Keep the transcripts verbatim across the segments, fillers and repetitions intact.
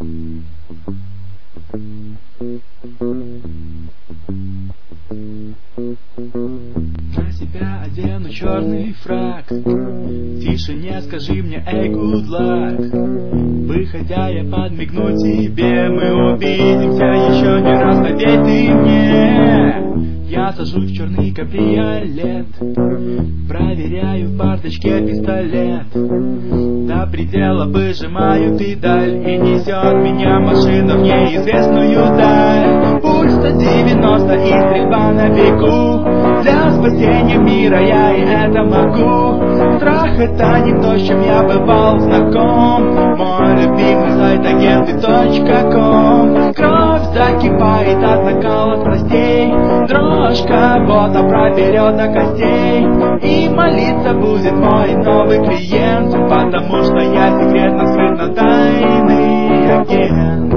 На себя одену черный фрак, тише не скажи мне эй, good luck. Выходя я подмигну тебе, мы увидимся еще не раз, поверь ты мне. Я сажусь в черный кабриолет, проверяю в бардачке пистолет, до предела выжимаю педаль, и несет меня машина в неизвестную даль. Пульс сто девяносто и стрельба на бегу, для спасения мира я и это могу. Страх — это не то, с чем я бывал знаком. Мой любимый сайт агенты точка ком. Кровь закипает от накала страстей, дрожь кого-то проберет до костей, и молиться будет мой новый клиент, потому что я секретно, скрытно тайный агент.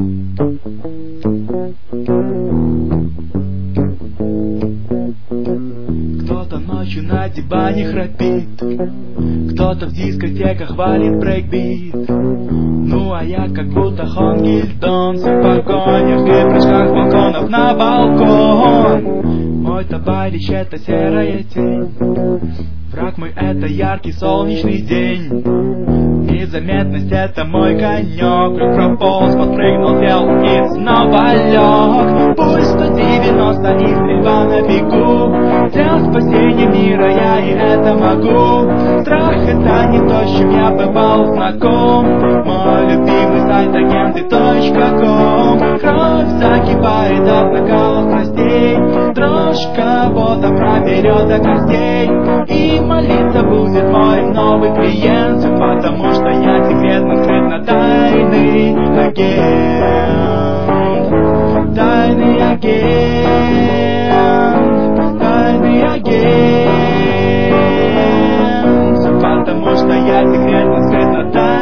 Кто-то ночью на диване храпит, кто-то в дискотеках валит брейкбит. Ну а я как будто Хон Гильдон, в погонях и прыжках балконов на балкон. Мой товарищ — это серая тень, враг мой — это яркий солнечный день. Незаметность — это мой конек, крюк прополз, подпрыгнул, сел и снова лег. Пульс сто девяносто и стрельба на бегу, для спасения мира я и это могу. Страх — это не то, с чем я бывал знаком. Мой любимый сайт агенты точка ком. Кровь закипает от накала страстей, дрожь кого-то проберет до костей, и молиться будет мой новый клиент, потому что я секретно, скрытно тайный агент. Тайный агент, тайный агент, потому что я секретно, скрытно тайный.